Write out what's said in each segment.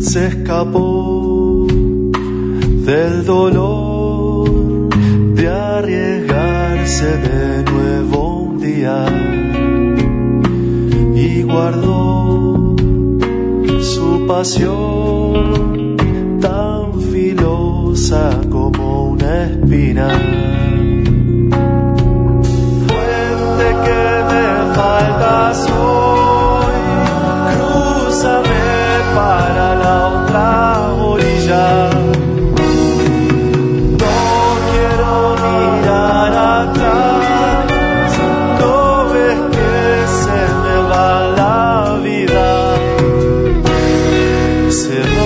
se escapó del dolor de arriesgarse de nuevo un día y guardó su pasión tan filosa como una espina. Fuente que me faltas hoy, crúzame para la otra orilla. No quiero mirar atrás, no ves que se me va la vida, se va.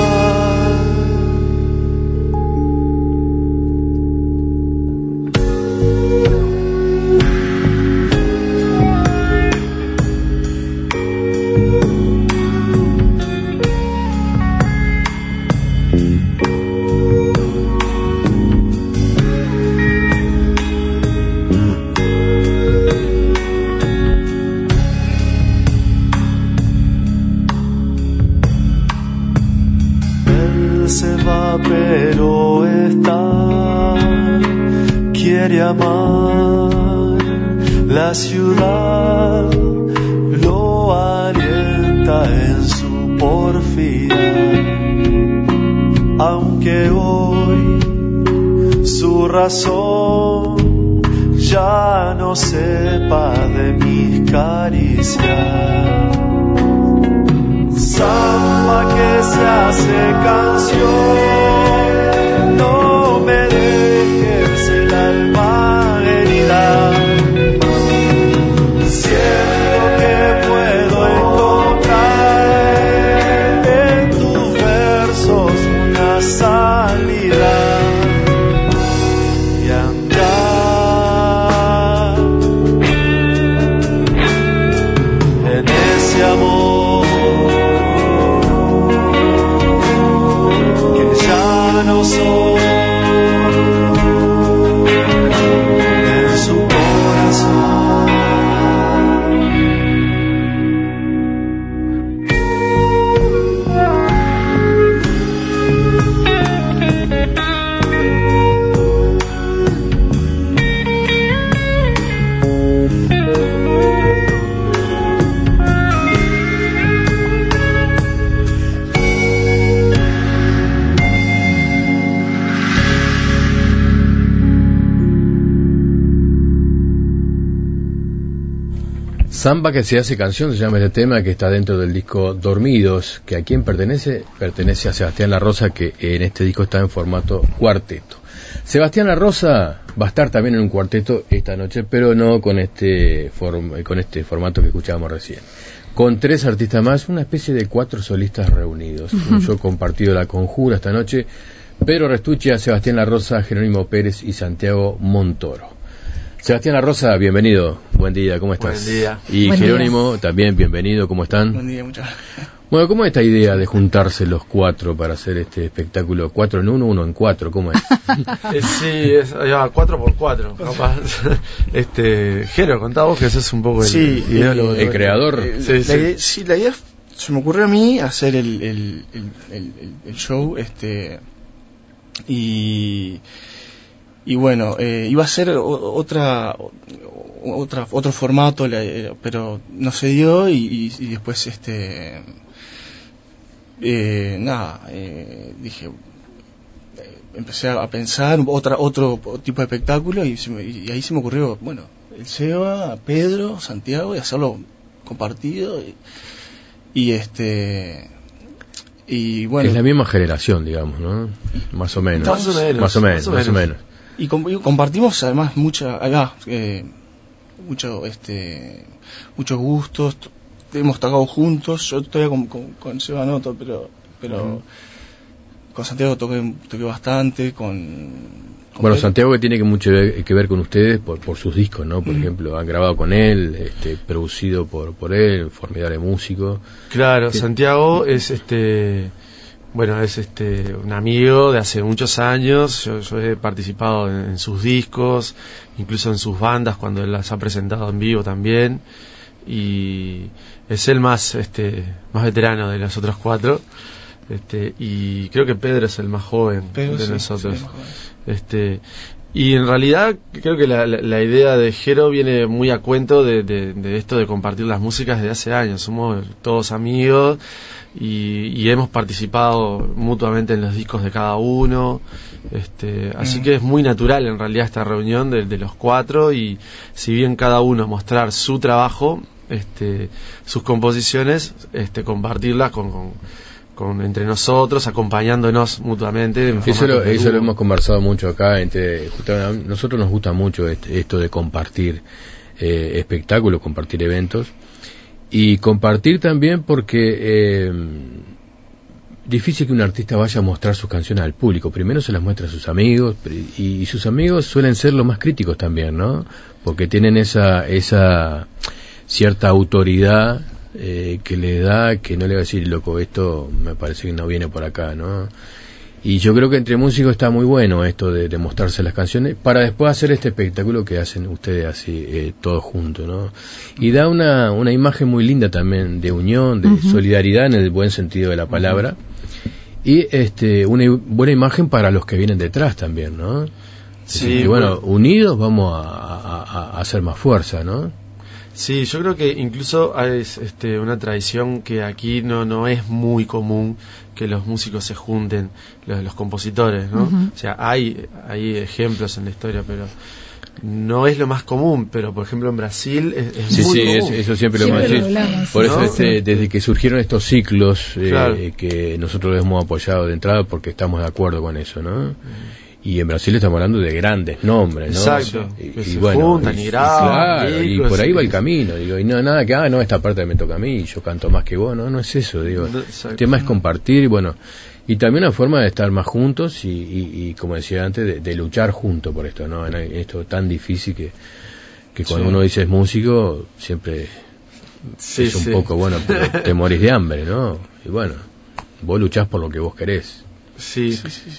Pero está, quiere amar, la ciudad lo alienta en su porfía, aunque hoy su razón ya no sepa de mis caricias. Samba que se hace canción, no me dejes el alma herida. Siento que puedo encontrar en tus versos una salida y andar en ese amor. No soy en su corazón. Samba que se hace canción, se llama este tema que está dentro del disco Dormidos, que a quién pertenece, pertenece a Sebastián La Rosa, que en este disco está en formato cuarteto. Sebastián La Rosa va a estar también en un cuarteto esta noche, pero no con este formato que escuchábamos recién. Con 3 artistas más, una especie de 4 solistas reunidos. Un show compartido La Conjura esta noche, Pedro Restuccia, Sebastián La Rosa, Jerónimo Pérez y Santiago Montoro. Sebastián La Rosa, bienvenido, buen día, ¿cómo estás? Buen día. Y buen Jerónimo, día. También bienvenido, ¿cómo están? Buen día, muchas gracias. Bueno, ¿cómo es esta idea de juntarse los 4 para hacer este espectáculo? 4 en 1, 1 en 4, ¿cómo es? Sí, es 4x4, capaz. Jero, contá vos que sos un poco el ideólogo. El creador. La idea se me ocurrió a mí hacer el show, y bueno, iba a ser otro formato, pero no se dio y después dije, empecé a pensar otro tipo de espectáculo y ahí se me ocurrió, bueno, el Seba, Pedro, Santiago, y hacerlo compartido y bueno, es la misma generación, digamos, ¿no? Más o menos. Más o menos. Y compartimos además muchos gustos, hemos tocado juntos. Yo todavía con Seba no, pero con Santiago toqué bastante, bueno, Santiago que tiene mucho que ver con ustedes por sus discos, ¿no? Por ejemplo, han grabado con él, producido por él, formidable músico. Claro, sí. Santiago es un amigo de hace muchos años. Yo he participado en sus discos, incluso en sus bandas cuando él las ha presentado en vivo también, y es el más veterano de los otros 4. Y creo que Pedro es el más joven Pero de sí, nosotros. sí, mejor. Y en realidad creo que la idea de Jero viene muy a cuento de esto de compartir las músicas desde hace años. Somos todos amigos y hemos participado mutuamente en los discos de cada uno. Así que es muy natural en realidad esta reunión de los cuatro, y si bien cada uno mostrar su trabajo, sus composiciones, compartirlas con entre nosotros, acompañándonos mutuamente. Eso lo hemos conversado mucho acá. Justamente, a nosotros nos gusta mucho esto de compartir espectáculos, compartir eventos, y compartir también porque difícil que un artista vaya a mostrar sus canciones al público. Primero se las muestra a sus amigos, y sus amigos suelen ser los más críticos también, ¿no? Porque tienen esa cierta autoridad que le da, que no le va a decir, loco, esto me parece que no viene por acá, ¿no? Y yo creo que entre músicos está muy bueno esto de mostrarse las canciones para después hacer este espectáculo que hacen ustedes así, todos juntos, ¿no? Y da una imagen muy linda también de unión, de solidaridad en el buen sentido de la palabra, y una buena imagen para los que vienen detrás también, ¿no? Sí, y bueno, unidos vamos a hacer más fuerza, ¿no? Sí, yo creo que incluso es una tradición que aquí no es muy común que los músicos se junten, los compositores, ¿no? O sea, hay ejemplos en la historia, pero no es lo más común. Pero por ejemplo en Brasil es muy común. Eso siempre lo hemos dicho. Por eso desde que surgieron estos ciclos, claro, que nosotros los hemos apoyado de entrada porque estamos de acuerdo con eso, ¿no? Y en Brasil estamos hablando de grandes nombres, ¿no? Exacto. Y se bueno, juntan y graban. Claro, y por ahí va el camino. Digo, y no nada que, no, esta parte me toca a mí, yo canto más que vos. No es eso, digo. El tema es compartir, y bueno, y también una forma de estar más juntos y como decía antes, de luchar juntos por esto, ¿no? En esto tan difícil que cuando uno dice es músico, siempre es un poco, bueno, te morís de hambre, ¿no? Y bueno, vos luchás por lo que vos querés. Sí.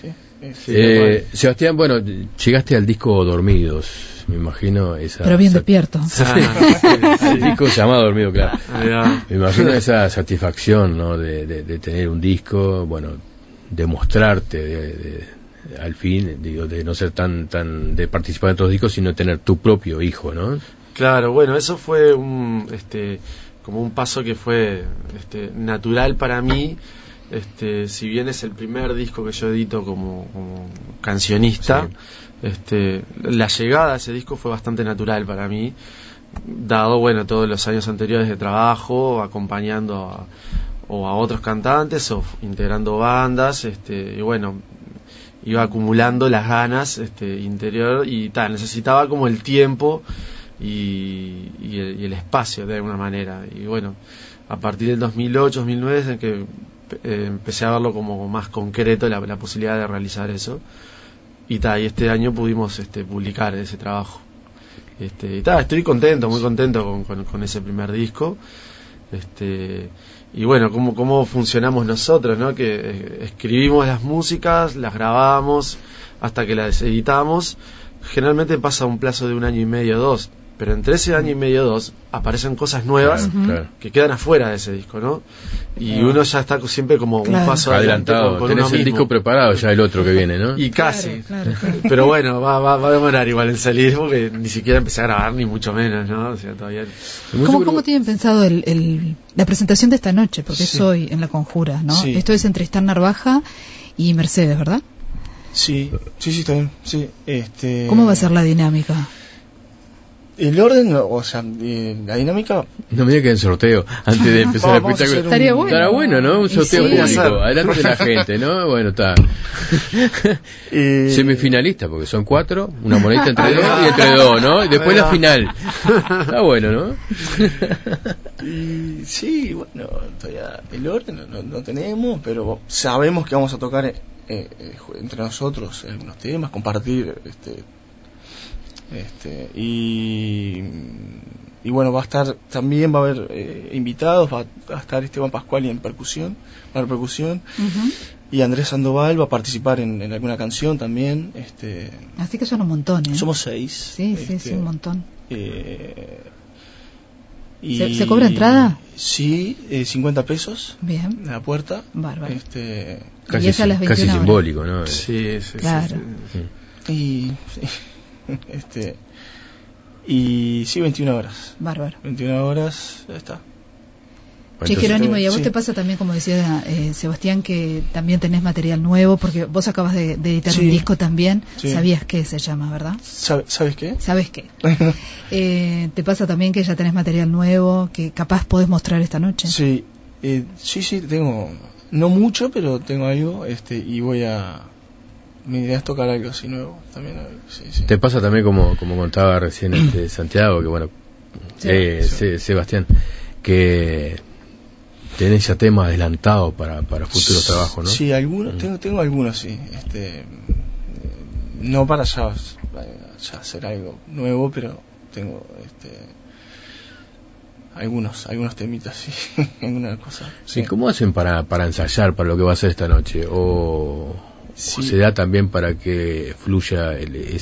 Sebastián, bueno, llegaste al disco Dormidos, me imagino esa... Pero bien despierto. El disco se llama Dormido, claro. Me imagino esa satisfacción, ¿no? De tener un disco, bueno, de mostrarte, al fin, digo, de no ser tan de participar en otros discos, sino tener tu propio hijo, ¿no? Claro, bueno, eso fue como un paso que fue natural para mí. Si bien es el primer disco que yo edito como cancionista, la llegada a ese disco fue bastante natural para mí, dado todos los años anteriores de trabajo acompañando a otros cantantes o integrando bandas, y bueno, iba acumulando las ganas interior, y necesitaba como el tiempo y el espacio de alguna manera. Y bueno, a partir del 2008, 2009 es en que empecé a verlo como más concreto, la posibilidad de realizar eso, y este año pudimos publicar ese trabajo, estoy contento, muy contento con ese primer disco, y bueno, cómo funcionamos nosotros, ¿no? Que escribimos las músicas, las grabamos hasta que las editamos. Generalmente pasa un plazo de 1 año y medio, 2, pero entre ese año y medio, 2 aparecen cosas nuevas que quedan afuera de ese disco, ¿no? Y uno ya está siempre como un paso adelantado, con tenés el disco preparado, ya el otro que viene, ¿no? Y casi, claro. Pero bueno, va a demorar igual en salir, porque ni siquiera empecé a grabar, ni mucho menos, ¿no? O sea, todavía... ¿Cómo tienen pensado la presentación de esta noche? Porque es hoy en La Conjura, ¿no? Sí. Esto es entre Stan Narvaja y Mercedes, ¿verdad? Sí, está bien, sí. ¿Cómo va a ser la dinámica? El orden, o sea, la dinámica... No me digas que en sorteo, antes de empezar el espectáculo. Estaría bueno. Estará bueno, ¿no? Un sorteo público, adelante de la gente, ¿no? Bueno, está. Semifinalista, porque son 4, una monedita entre 2 y entre 2, ¿no? Y después la final. Está bueno, ¿no? Sí, bueno, todavía el orden no tenemos, pero sabemos que vamos a tocar entre nosotros algunos temas, compartir y bueno, también va a haber invitados, va a estar Esteban Pascuali en percusión, y Andrés Sandoval va a participar en alguna canción también. Así que son un montón, ¿eh? Somos 6. Sí, un montón. Y ¿Se cobra entrada? Sí, 50 pesos Bien. en la puerta. Bárbaro. Casi, Y es a las 21 casi horas. simbólico, ¿no? Sí, sí, Claro. sí. Y y sí, 21 horas. Bárbaro. 21 horas, ya está. Che, Entonces, Jerónimo, ¿y a vos sí. te pasa también, como decía Sebastián, que también tenés material nuevo? Porque vos acabas de editar Sí. un disco también. Sí. ¿Sabías qué se llama, verdad? ¿Sabes qué? ¿Sabes qué? ¿Te pasa también que ya tenés material nuevo que capaz podés mostrar esta noche? Sí, sí, tengo, no mucho, pero tengo algo, y mi idea es tocar algo así nuevo también. Sí. Te pasa también como contaba recién Santiago, que bueno, Sí. Sebastián, que tenés ya temas adelantados para futuros trabajos, ¿no? Sí, algunos, tengo algunos, sí, no para ya hacer algo nuevo, pero tengo, algunos temitas, sí, alguna cosa. Sí. ¿Y cómo hacen para ensayar para lo que va a ser esta noche? ¿O se da también para que fluya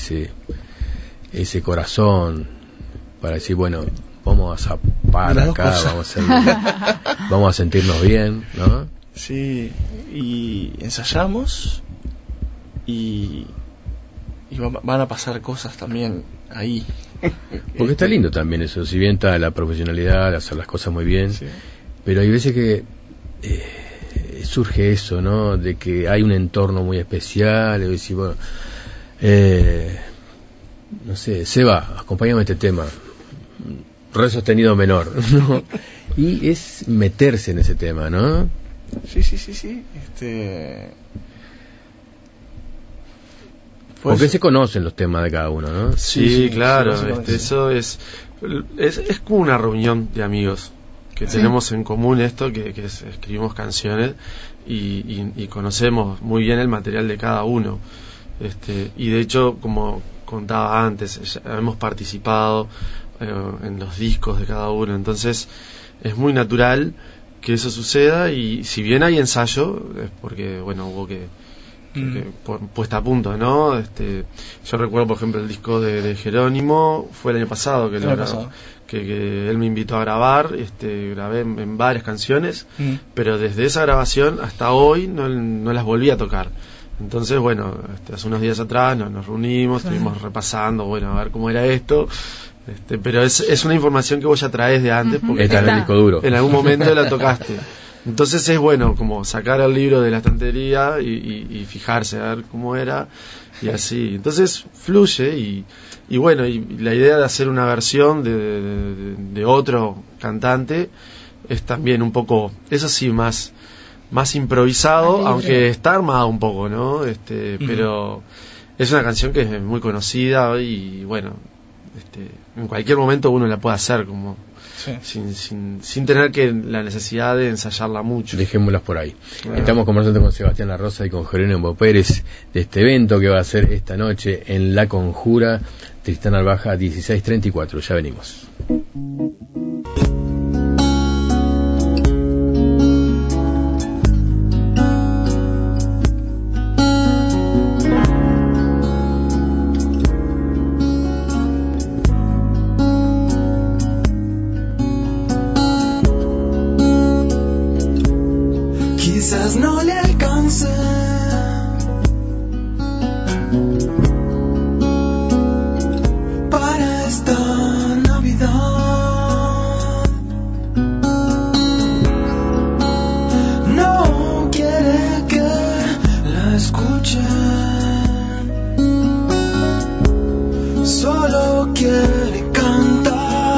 ese corazón para decir, bueno, vamos a zapar Las dos acá, cosas. vamos a sentirnos bien, ¿no? Sí, y ensayamos y van a pasar cosas también ahí. Porque está lindo también eso, si bien está la profesionalidad, de hacer las cosas muy bien, Sí. pero hay veces que surge eso, ¿no? De que hay un entorno muy especial, y decir, bueno, no sé, Seba, acompáñame a este tema, re sostenido menor, ¿no? Y es meterse en ese tema, ¿no? Sí. Porque se conocen los temas de cada uno, ¿no? Sí, claro, básicamente. eso es como una reunión de amigos que tenemos en común esto, que escribimos canciones y conocemos muy bien el material de cada uno. Y de hecho, como contaba antes, ya hemos participado en los discos de cada uno, entonces es muy natural que eso suceda, y si bien hay ensayo, es porque, bueno, hubo que puesta a punto, ¿no? Yo recuerdo, por ejemplo, el disco de Jerónimo, fue el año pasado que que él me invitó a grabar, grabé en varias canciones, pero desde esa grabación hasta hoy no las volví a tocar. Entonces, bueno, hace unos días atrás nos reunimos, estuvimos repasando, bueno, a ver cómo era esto, pero es una información que vos ya traes de antes, porque Está en el disco duro. en algún momento la tocaste. Entonces es bueno como sacar el libro de la estantería y fijarse a ver cómo era, y así. Entonces fluye y bueno, y la idea de hacer una versión de otro cantante es también un poco, eso sí, más improvisado, aunque está armado un poco, ¿no? Pero es una canción que es muy conocida y bueno, en cualquier momento uno la puede hacer como sin tener que la necesidad de ensayarla mucho. Dejémoslas por ahí. Claro. Estamos conversando con Sebastián La Rosa y con Jerónimo Pérez de este evento que va a ser esta noche en La Conjura, Tristán Albaja 1634. Ya venimos. Quizás no le alcance para esta Navidad. No quiere que la escuchen, solo quiere cantar.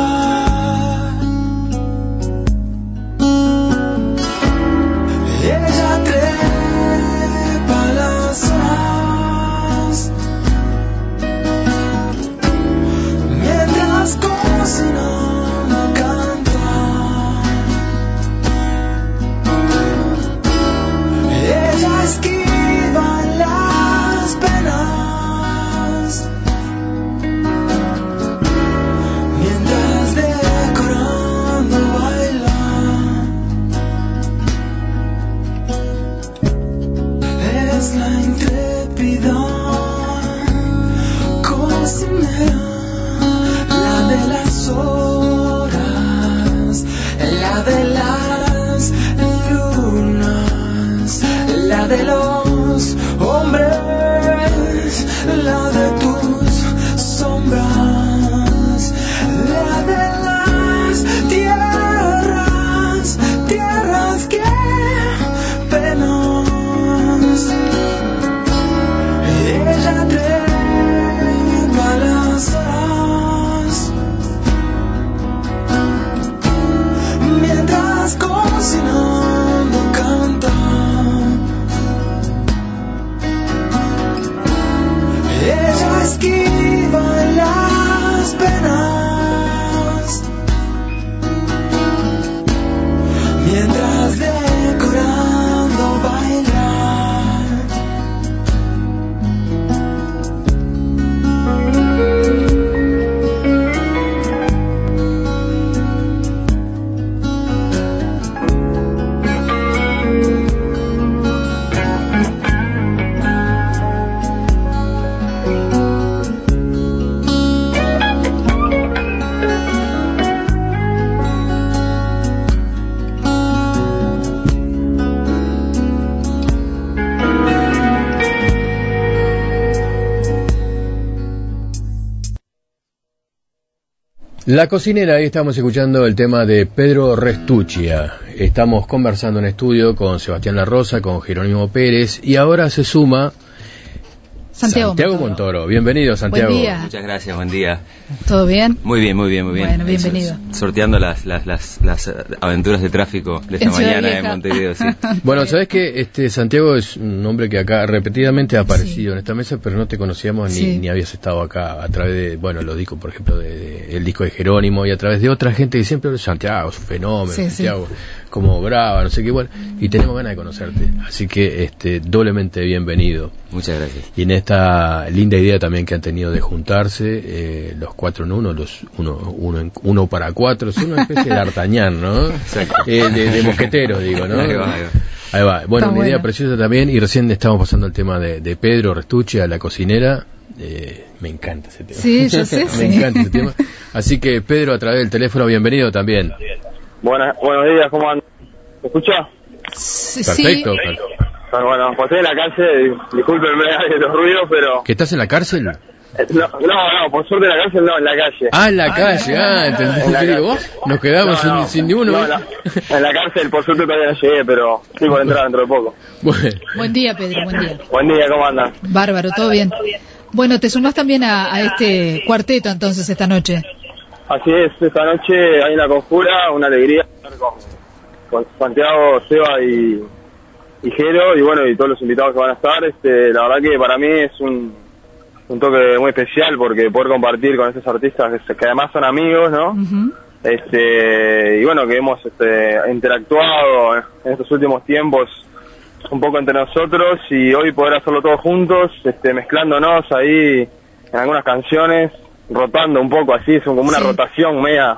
Ella trepa las horas mientras cocina, canta. Ella esquiva las penas mientras decorando baila. Es la intrépida cocinera, la de las horas. de los hombres, la de tus sombras, la de las tierras, tierras que penas. Ella trepa las horas mientras cocinando canta. Ella esquiva las penas mientras decorando baila. La cocinera, ahí estamos escuchando el tema de Pedro Restuccia. Estamos conversando en estudio con Sebastián La Rosa, con Jerónimo Pérez, y ahora se suma Santiago Montoro. Bienvenido, Santiago. Buen día. Muchas gracias, buen día. ¿Todo bien? Muy bien, muy bien, muy bien. Bueno, bienvenido. Sorteando las aventuras de tráfico de esta mañana en Montevideo, sí. Bueno, sabés que Santiago es un hombre que acá repetidamente ha aparecido en esta mesa, pero no te conocíamos ni habías estado acá a través de, los discos, por ejemplo, el disco de Jerónimo, y a través de otra gente que siempre, Santiago, es un fenómeno, Santiago, como graba, no sé qué, y tenemos ganas de conocerte. Así que doblemente bienvenido. Muchas gracias. Y en esta linda idea también que han tenido de juntarse, los 4 en 1, uno para 4, es una especie de D'Artagnan, ¿no? De mosqueteros, digo, ¿no? Ahí va. Bueno, una idea preciosa también, y recién estamos pasando el tema de Pedro Restuccia, la cocinera. Me encanta ese tema. Sí, yo sé. Me encanta ese tema. Así que, Pedro, a través del teléfono, bienvenido también. Buenos días, ¿cómo andan? ¿Me escucha? Perfecto. Bueno, pues estoy en la calle, discúlpenme los ruidos, pero... ¿Que estás en la cárcel? No, por suerte en la cárcel no, en la calle. Ah, en la calle, entendí. Te digo, ¿vos? Nos quedamos sin ni uno. No, en la cárcel por suerte todavía no llegué, pero estoy por entrar dentro de poco. Bueno. Buen día, Pedro, buen día. Buen día, ¿cómo andan? Bárbaro, ¿todo bien? Bueno, te sumás también a este cuarteto entonces esta noche. Así es, esta noche hay una conjura, una alegría estar con Santiago, Seba y Jero, y todos los invitados que van a estar. La verdad que para mí es un toque muy especial, porque poder compartir con estos artistas que además son amigos, ¿no? Uh-huh. Que hemos interactuado en estos últimos tiempos un poco entre nosotros, y hoy poder hacerlo todos juntos, mezclándonos ahí en algunas canciones, rotando un poco así, es como una rotación media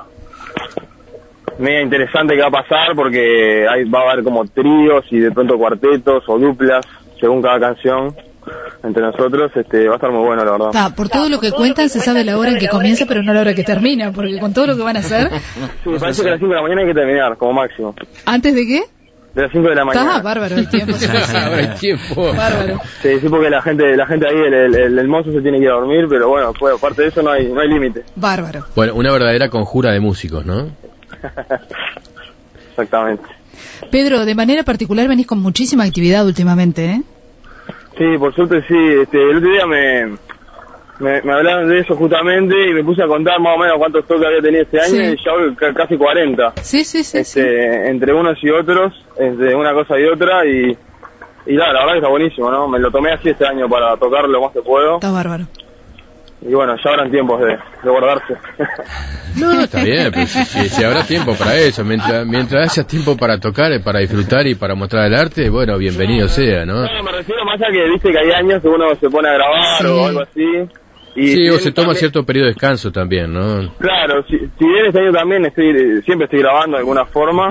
interesante que va a pasar, porque va a haber como tríos y de pronto cuartetos o duplas según cada canción entre nosotros. Va a estar muy bueno, la verdad. Por todo lo que cuentan se sabe la hora en que comienza, pero no la hora que termina, porque con todo lo que van a hacer... Sí, me parece que a las 5 de la mañana hay que terminar, como máximo. ¿Antes de qué? De las 5 de la mañana. Bárbaro el tiempo. Ahora el tiempo. Bárbaro. Sí, porque la gente ahí, el mozo se tiene que ir a dormir, pero bueno, aparte de eso no hay límite. Bárbaro. Bueno, una verdadera conjura de músicos, ¿no? Exactamente. Pedro, de manera particular venís con muchísima actividad últimamente, ¿eh? Sí, por suerte sí. El otro día me hablaron de eso justamente, y me puse a contar más o menos cuántos toques había tenido este año, y ya voy casi 40. Sí. Entre unos y otros, entre una cosa y otra, y la verdad que está buenísimo, ¿no? Me lo tomé así este año para tocar lo más que puedo. Está bárbaro. Y bueno, ya habrán tiempos de guardarse. No, está bien, pero si habrá tiempo para eso, mientras haya tiempo para tocar, para disfrutar y para mostrar el arte, bueno, bienvenido sea, ¿no? No, me refiero más a que viste que hay años que uno se pone a grabar o algo así. Y o se toma cierto periodo de descanso también, ¿no? Claro, si bien este año también siempre estoy grabando de alguna forma,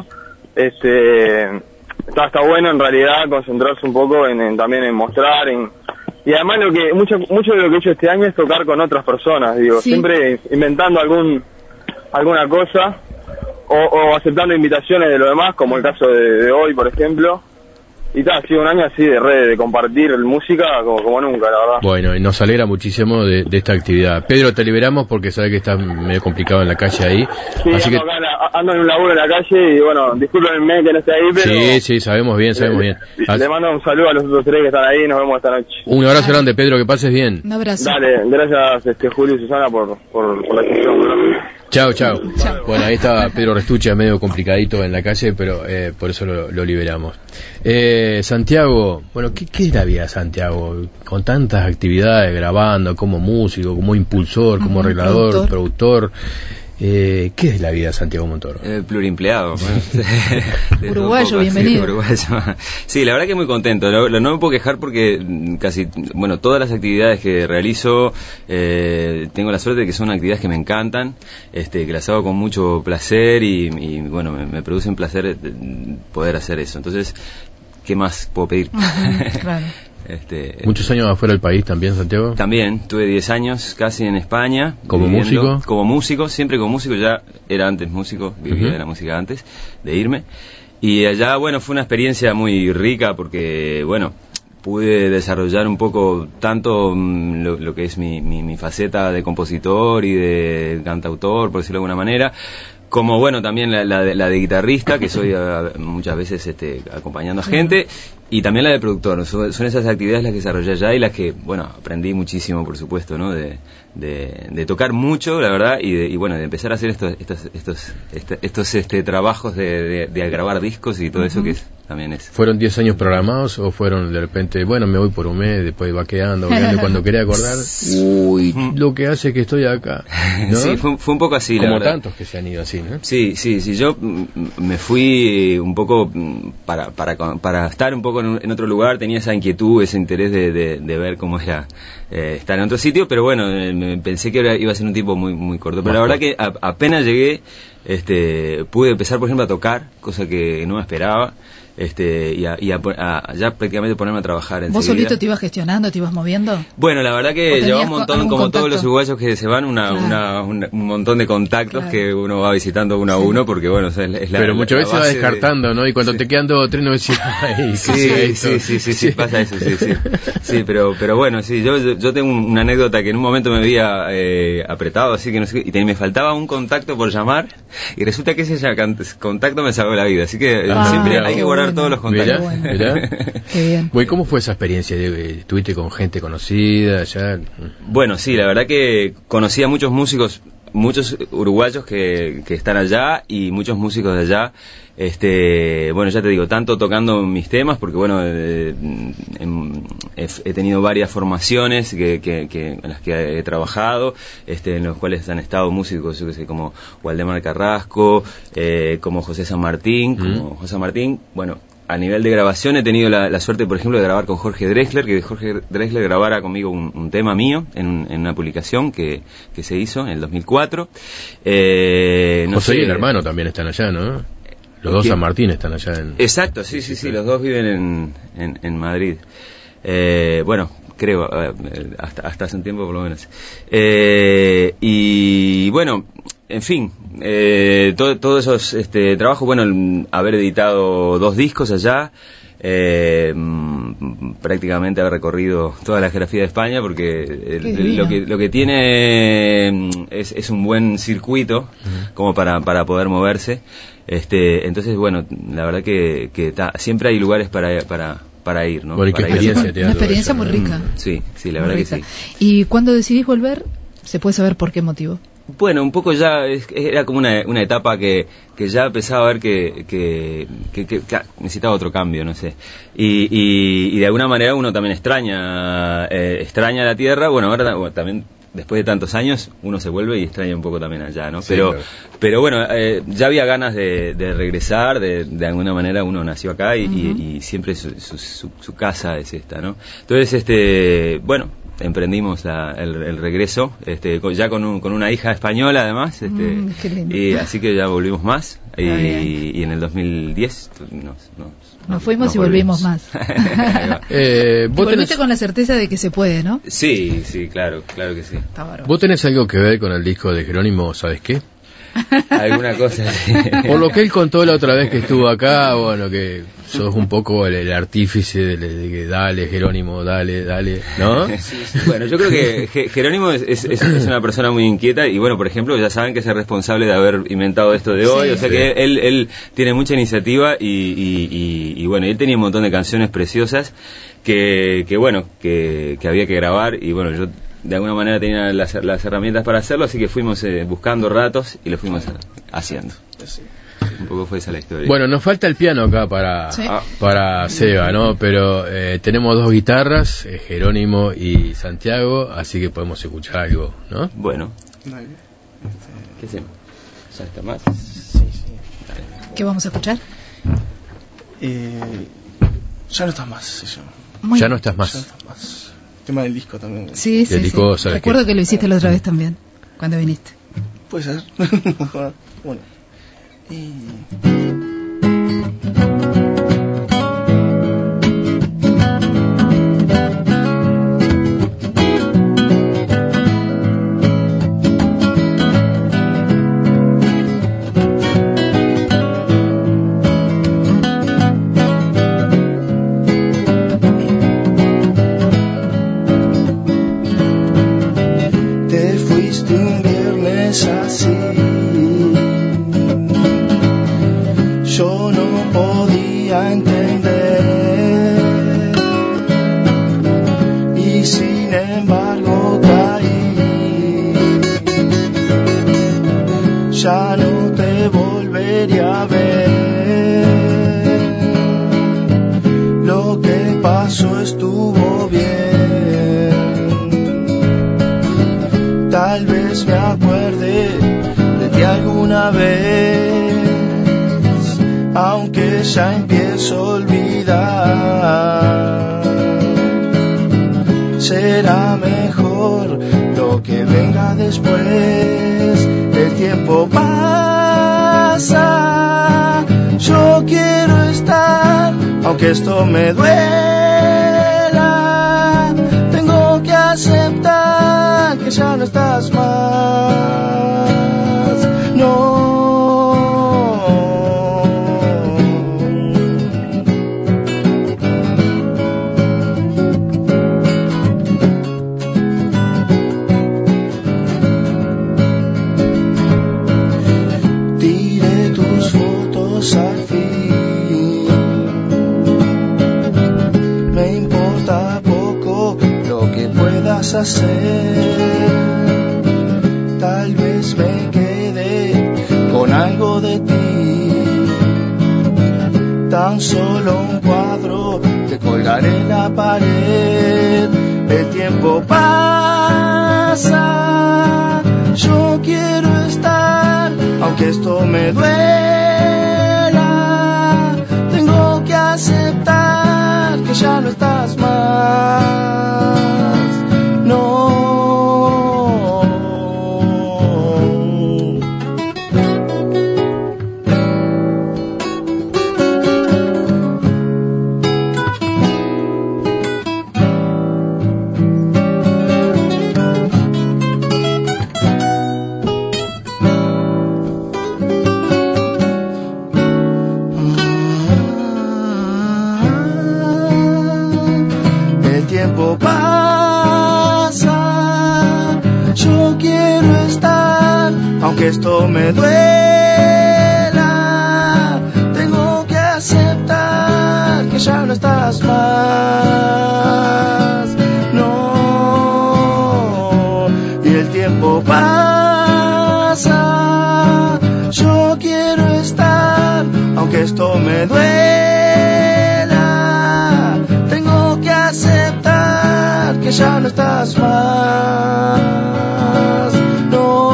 está bueno en realidad concentrarse un poco también en mostrar, y además mucho de lo que he hecho este año es tocar con otras personas, siempre inventando alguna cosa o aceptando invitaciones de los demás, como el caso de hoy, por ejemplo, ha sido un año así de compartir música como nunca, la verdad. Bueno, y nos alegra muchísimo de esta actividad. Pedro, te liberamos porque sabes que estás medio complicado en la calle ahí. Sí, así que... ando en un laburo en la calle y bueno, discúlpenme que no esté ahí, pero... Sí, sabemos bien. Le mando un saludo a los otros 3 que están ahí, nos vemos esta noche. Un abrazo grande, Pedro, que pases bien. Un abrazo. Dale, gracias Julio y Susana por la sesión. Chao. Bueno, ahí estaba Pedro Restuccia, medio complicadito en la calle, pero por eso lo liberamos. Santiago, bueno, ¿qué es la vida de Santiago? Con tantas actividades, grabando, como músico, como impulsor, como arreglador, productor. ¿Qué es la vida de Santiago Montoro? Pluriempleado. Uruguayo, bienvenido. Uruguayo. Sí, la verdad que muy contento. No me puedo quejar porque todas las actividades que realizo, tengo la suerte de que son actividades que me encantan, que las hago con mucho placer y bueno, me producen placer poder hacer eso. Entonces, ¿qué más puedo pedir? Claro. ¿Muchos años afuera del país también, Santiago? También, tuve 10 años casi en España. ¿Como músico? Como músico, siempre como músico, ya era antes músico, vivía de la música antes de irme. Y allá, bueno, fue una experiencia muy rica porque, bueno, pude desarrollar un poco tanto lo que es mi faceta de compositor y de cantautor, por decirlo de alguna manera, como bueno también la de guitarrista, que soy muchas veces acompañando a gente, y también la de productor. Son esas actividades las que desarrollé allá y las que, bueno, aprendí muchísimo, por supuesto, ¿no? De tocar mucho, la verdad, y bueno, de empezar a hacer estos trabajos de grabar discos y todo eso que también es. ¿Fueron 10 años programados o fueron de repente, bueno, me voy por un mes, después va quedando, y cuando quería acordar, uy, lo que hace que estoy acá, ¿no? Sí, fue un poco así, como la verdad. Tantos que se han ido así, ¿no? Sí, yo me fui un poco para estar un poco en otro lugar, tenía esa inquietud, ese interés de ver cómo era estar en otro sitio, pero bueno, pensé que iba a ser un tiempo muy muy corto, pero la verdad que apenas llegué, pude empezar, por ejemplo, a tocar, cosa que no me esperaba. Y ya prácticamente ponerme a trabajar enseguida. ¿Vos solito te ibas gestionando, te ibas moviendo? Bueno, la verdad que llevaba un montón, como todos los uruguayos que se van, un montón de contactos que uno va visitando uno a uno, porque bueno, es la pero muchas veces va descartando, ¿no? Y cuando te quedan 2 o 3 no decís, sí, pasa eso, sí, pero bueno, sí, yo tengo una anécdota que en un momento me había apretado, así que no sé, y me faltaba un contacto por llamar, y resulta que ese contacto me salvó la vida, así que siempre hay que guardar todos los contactos. Mirá. Qué bien. Bueno, ¿cómo fue esa experiencia? ¿Estuviste con gente conocida ya? Bueno, sí, la verdad que conocí a muchos músicos, muchos uruguayos que están allá y muchos músicos de allá. Bueno, ya te digo, tanto tocando mis temas, porque bueno, he tenido varias formaciones en las que he trabajado, en los cuales han estado músicos, yo que sé, como Waldemar Carrasco, como José San Martín, bueno, a nivel de grabación he tenido la suerte, por ejemplo, de grabar con Jorge Drexler, que Jorge Drexler grabara conmigo un tema mío en una publicación que se hizo en el 2004. José y el hermano también están allá, ¿no? Los dos San Martín están allá en... Exacto, sí, los dos viven en Madrid. Bueno, creo, hasta hace un tiempo por lo menos. Y bueno, en fin, todos esos trabajos, bueno, haber editado 2 discos allá, prácticamente haber recorrido toda la geografía de España, porque lo que tiene es un buen circuito como para poder moverse. Entonces, bueno, la verdad que siempre hay lugares para ir, ¿no? Bueno, para experiencia una experiencia muy rica. Sí, la verdad que sí. ¿Y cuando decidís volver, se puede saber por qué motivo? Bueno, un poco ya era como una etapa que ya empezaba a ver que necesitaba otro cambio, no sé. Y de alguna manera uno también extraña la tierra. Bueno, ahora también después de tantos años uno se vuelve y extraña un poco también allá, ¿no? Sí, pero bueno, ya había ganas de regresar, de alguna manera uno nació acá y siempre su casa es esta, ¿no? Entonces, bueno, emprendimos el regreso, ya con una hija española además, qué lindo. y así que ya volvimos más, y en el 2010 nos fuimos y volvimos más. Volviste con la certeza de que se puede, ¿no? Sí, claro que sí. ¿Vos tenés algo que ver con el disco de Jerónimo, sabes qué? alguna cosa así. Por lo que él contó la otra vez que estuvo acá, bueno, que sos un poco el artífice de que dale, Jerónimo, dale, ¿no? Bueno, yo creo que Jerónimo es una persona muy inquieta y bueno, por ejemplo, ya saben que es el responsable de haber inventado esto de hoy, o sea que él tiene mucha iniciativa y bueno, él tenía un montón de canciones preciosas que había que grabar y bueno, yo de alguna manera tenía las herramientas para hacerlo, así que fuimos buscando ratos y lo fuimos haciendo. Un poco fue esa la historia. Bueno, nos falta el piano acá para Seba, ¿no? Pero tenemos 2 guitarras, Jerónimo y Santiago, así que podemos escuchar algo, ¿no? Bueno. ¿Qué hacemos? ¿Ya está más? Sí. ¿Qué vamos a escuchar? Ya no estás más, se llama. Ya no estás más. Ya no estás más. Tema del disco también. Sí. Disco, ¿sabes Recuerdo qué? que lo hiciste la otra vez también, cuando viniste. Puede ser. Bueno. Te fuiste un viernes así. Yo no podía entender y sin embargo caí. Ya no te volvería a ver. Lo que pasó estuvo bien. Tal vez me acuerde de ti alguna vez, aunque ya empiezo a olvidar. Será mejor lo que venga después. El tiempo pasa, yo quiero estar, aunque esto me duela. Tengo que aceptar que ya no estás más. No. Al fin me importa poco lo que puedas hacer. Tal vez me quede con algo de ti, tan solo un cuadro que colgaré en la pared. El tiempo pasa, yo quiero estar, aunque esto me duele. Aceptar que ya no estás más. No. Pasa, yo quiero estar, aunque esto me duela. Tengo que aceptar que ya no estás más. No. Y el tiempo pasa, yo quiero estar, aunque esto me duela. Tengo que aceptar que ya no estás más. No.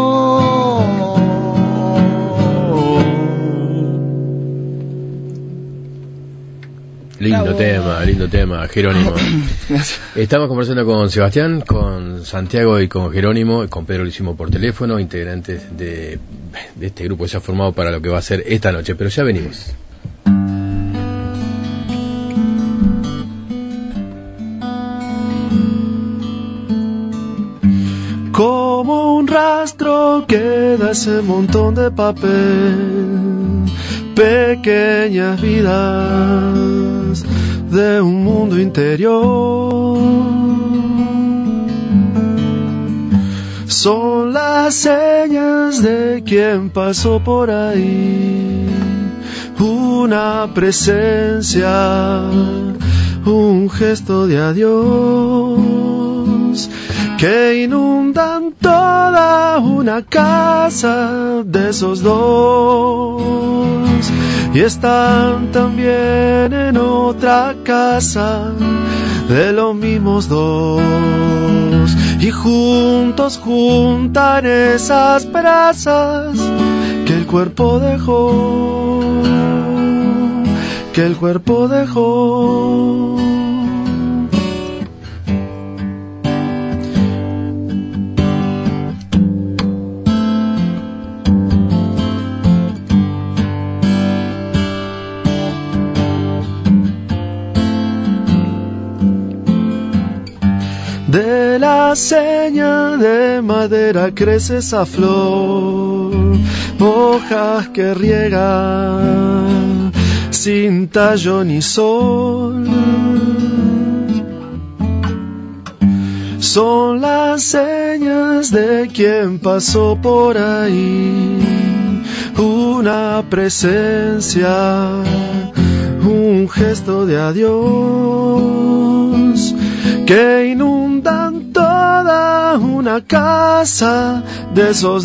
Lindo tema, Jerónimo. Estamos conversando con Sebastián, con Santiago y con Jerónimo, y con Pedro lo hicimos por teléfono, integrantes de este grupo que se ha formado para lo que va a ser esta noche, pero ya venimos. Como un rastro solo queda ese montón de papel, pequeñas vidas de un mundo interior. Son las señas de quien pasó por ahí, una presencia, un gesto de adiós, que inundan toda una casa de esos dos, y están también en otra casa de los mismos dos, y juntos juntan esas brasas que el cuerpo dejó, que el cuerpo dejó. De la seña de madera crece esa flor, hojas que riegan sin tallo ni sol. Son las señas de quien pasó por ahí, una presencia, un gesto de adiós, que inundan toda una casa de esos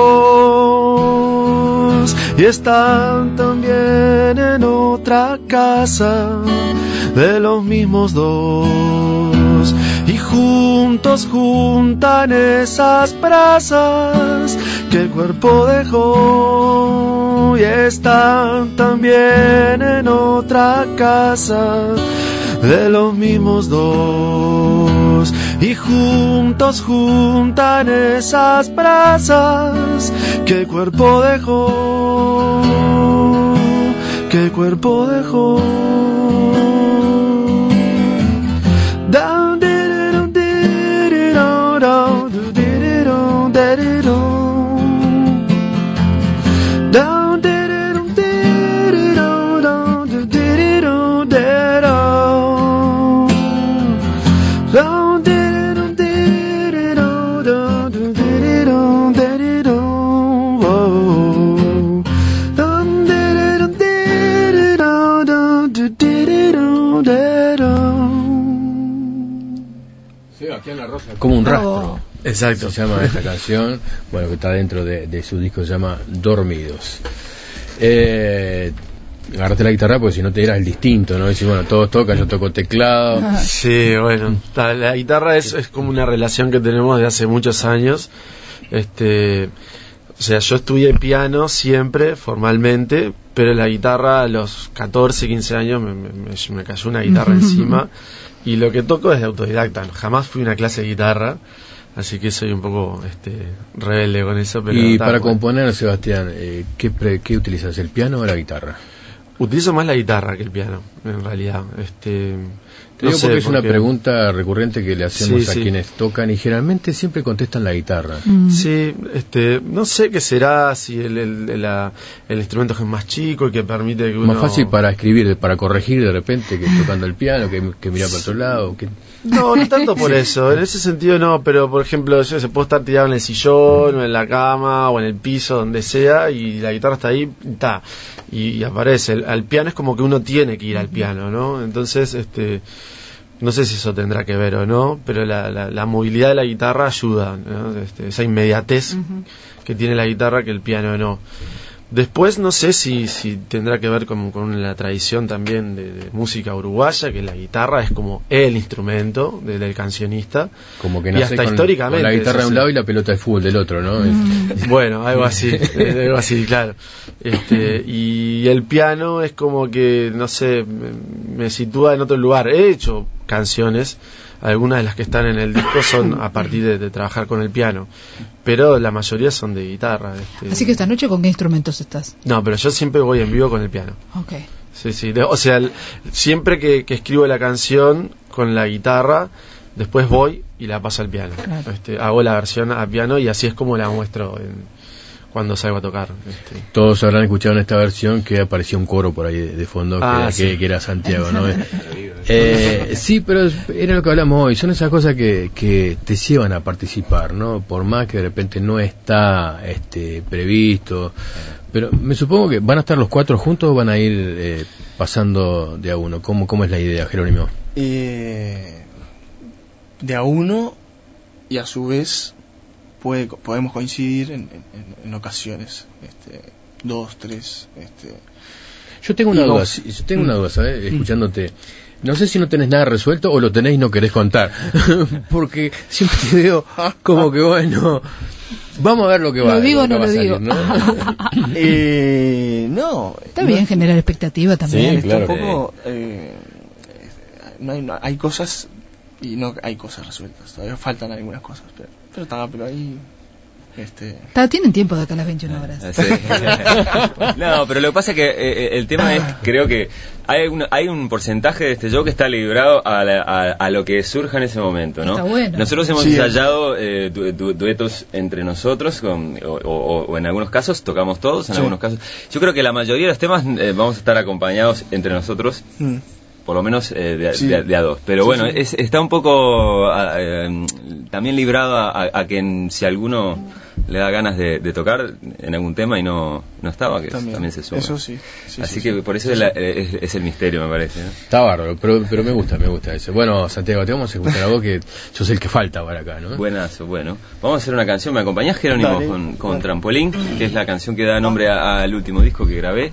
dos, y están también en otra casa de los mismos dos, y juntos juntan esas brasas que el cuerpo dejó, y están también en otra casa de los mismos dos, y juntos juntan esas brasas que el cuerpo dejó, que el cuerpo dejó. Como un rastro. Exacto. Se llama esta canción, bueno, que está dentro de su disco, se llama Dormidos. Agarraste la guitarra porque si no te dieras el distinto, ¿no? Decís, bueno, todos tocan, yo toco teclado. Sí, bueno, la guitarra es como una relación que tenemos de hace muchos años. O sea, yo estudié piano siempre, formalmente, pero la guitarra a los 14, 15 años me cayó una guitarra encima, y lo que toco es de autodidacta, jamás fui a una clase de guitarra, así que soy un poco rebelde con eso. Pero y para componer, Sebastián, ¿qué utilizas, el piano o la guitarra? Utilizo más la guitarra que el piano, en realidad. Te digo porque es una pregunta recurrente que le hacemos a quienes tocan, y generalmente siempre contestan la guitarra. Sí, no sé qué será, si el instrumento es más chico y que permite que uno... Más fácil para escribir, para corregir de repente, que tocando el piano, que mirar para otro lado. No tanto por eso, en ese sentido no, pero por ejemplo, se puede estar tirado en el sillón, o en la cama, o en el piso, donde sea, y la guitarra está ahí, y aparece. Al piano es como que uno tiene que ir al piano, ¿no? Entonces, no sé si eso tendrá que ver o no, pero la movilidad de la guitarra ayuda, ¿no? Esa inmediatez que tiene la guitarra que el piano no. Después no sé si tendrá que ver con la tradición también de música uruguaya, que la guitarra es como el instrumento del cancionista. Como que nace, y hasta históricamente. Con la guitarra de un lado y la pelota de fútbol del otro, ¿no? Bueno, algo así, claro. Y el piano es como que, no sé, me sitúa en otro lugar. He hecho canciones, algunas de las que están en el disco son a partir de trabajar con el piano, pero la mayoría son de guitarra. Así que esta noche, ¿con qué instrumentos estás? No, pero yo siempre voy en vivo con el piano. Okay. Sí. O sea, siempre que escribo la canción con la guitarra, después voy y la paso al piano. Claro. Hago la versión a piano y así es como la muestro cuando salgo a tocar. Todos habrán escuchado en esta versión que aparecía un coro por ahí de fondo, sí. que era Santiago, ¿no? Sí, pero era lo que hablamos hoy, son esas cosas que te llevan a participar, ¿no? Por más que de repente no está previsto, pero me supongo que van a estar los 4 juntos o van a ir pasando de a uno. ¿Cómo es la idea, Jerónimo? De a uno, y a su vez podemos coincidir en ocasiones, 2, 3. Yo tengo una duda, ¿sabes? Escuchándote. No sé si no tenés nada resuelto o lo tenés y no querés contar. Porque siempre te veo como que, bueno, vamos a ver lo que va. ¿Lo digo o no va lo a salir, digo? No. Está bien generar expectativa también. Sí, claro. Tampoco, hay cosas y no hay cosas resueltas. Todavía faltan algunas cosas, pero ahí... Tienen tiempo de acá a las 21 horas. Sí. No, pero lo que pasa es que el tema es, creo que hay un porcentaje de este show que está librado a lo que surja en ese momento, ¿no? Está bueno. Nosotros hemos ensayado duetos entre nosotros, o en algunos casos tocamos todos, en algunos casos. Yo creo que la mayoría de los temas vamos a estar acompañados entre nosotros. Por lo menos de a 2. Pero bueno, está un poco también librado a que si alguno le da ganas de tocar en algún tema y no estaba, que también se suma. Eso sí. Así que por eso es el misterio, me parece, ¿no? Está bárbaro, pero me gusta eso. Bueno, Santiago, te vamos a escuchar a vos, que sos el que falta para acá, ¿no? Buenazo, bueno. Vamos a hacer una canción. ¿Me acompañás, Jerónimo, con Trampolín? Que es la canción que da nombre al último disco que grabé.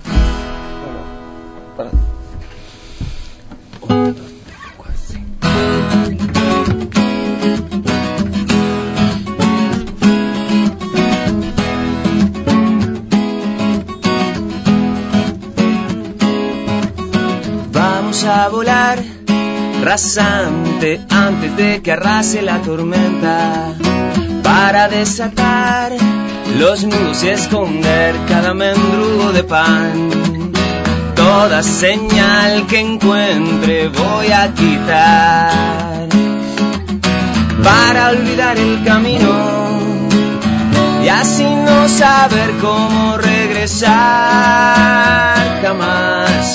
Vamos a volar rasante antes de que arrase la tormenta, para desatar los nudos y esconder cada mendrugo de pan. Toda señal que encuentre voy a quitar, para olvidar el camino y así no saber cómo regresar jamás.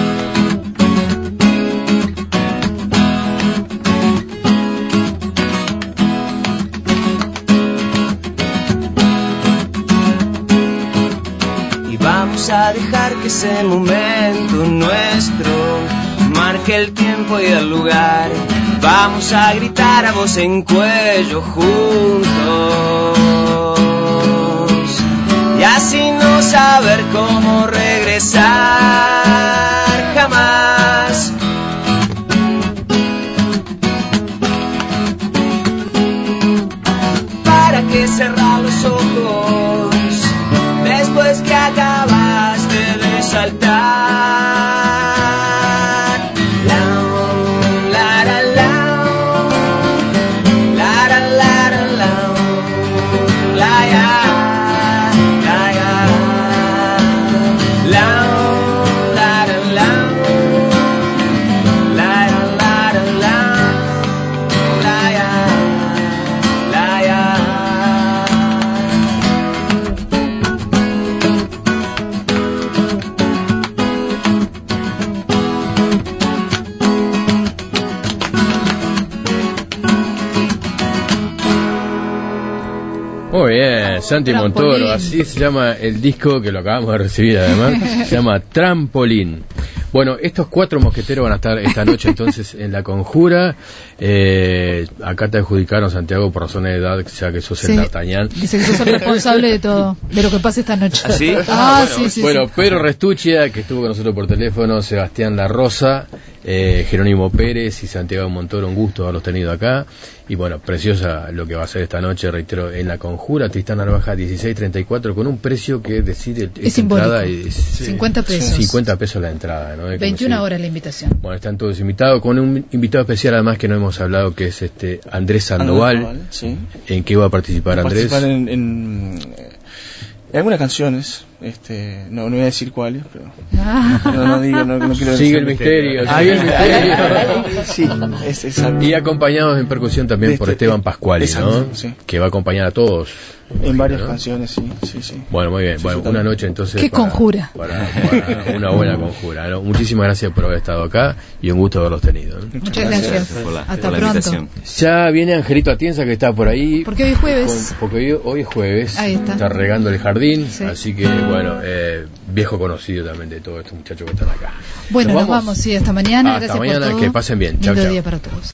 Vamos a dejar que ese momento nuestro marque el tiempo y el lugar. Vamos a gritar a voz en cuello juntos y así no saber cómo regresar jamás. ¿Para qué cerrar los ojos después que acabaste de saltar? La la la la la la la ya la ya la la la la la la ya la ya. Muy bien, Santi Trampolín. Montoro, así se llama el disco que lo acabamos de recibir además, se llama Trampolín. Bueno, estos 4 mosqueteros van a estar esta noche entonces en La Conjura. Acá te adjudicaron, Santiago, por razones de edad, ya que sos el D'Artagnan. Dice que sos el responsable de todo, de lo que pase esta noche. ¿Ah, sí? Sí. Bueno, Pedro Restuccia, que estuvo con nosotros por teléfono, Sebastián La Rosa, Jerónimo Pérez y Santiago Montoro, un gusto haberlos tenido acá. Y bueno, preciosa lo que va a ser esta noche, reitero, en La Conjura, Tristán Narvaja 1634, con un precio que decide Es entrada simbólico. es 50 pesos. 50 pesos la entrada, ¿no? 21 horas la invitación. Bueno, están todos invitados, con un invitado especial además que no hemos hablado, que es Andrés Sandoval. Sí. ¿En qué va a participar Andrés? Participar en algunas canciones, No voy a decir cuáles, pero Ah. no quiero Sigue el misterio, sigue el misterio. Sí, es exacto. Y acompañados en percusión también por Esteban Pascuali, exacto, ¿no? sí. Que va a acompañar a todos. En varias ¿no? canciones, sí. Bueno, muy bien. Sí, Bueno, sí, una también. noche entonces. ¿Qué conjura? Para una buena conjura, ¿no? Muchísimas gracias por haber estado acá y un gusto haberlos tenido, ¿no? Muchas gracias. por la Hasta pronto. invitación. Ya viene Angelito Atienza que está por ahí. Porque hoy es jueves. Porque hoy es jueves. Ahí está. regando el jardín. Sí. Así que, bueno, viejo conocido también de todos estos muchachos que están acá. Bueno, nos vamos, sí, hasta mañana. Hasta Gracias mañana, por todo. que pasen bien. Chau, Lindo chau. día para todos.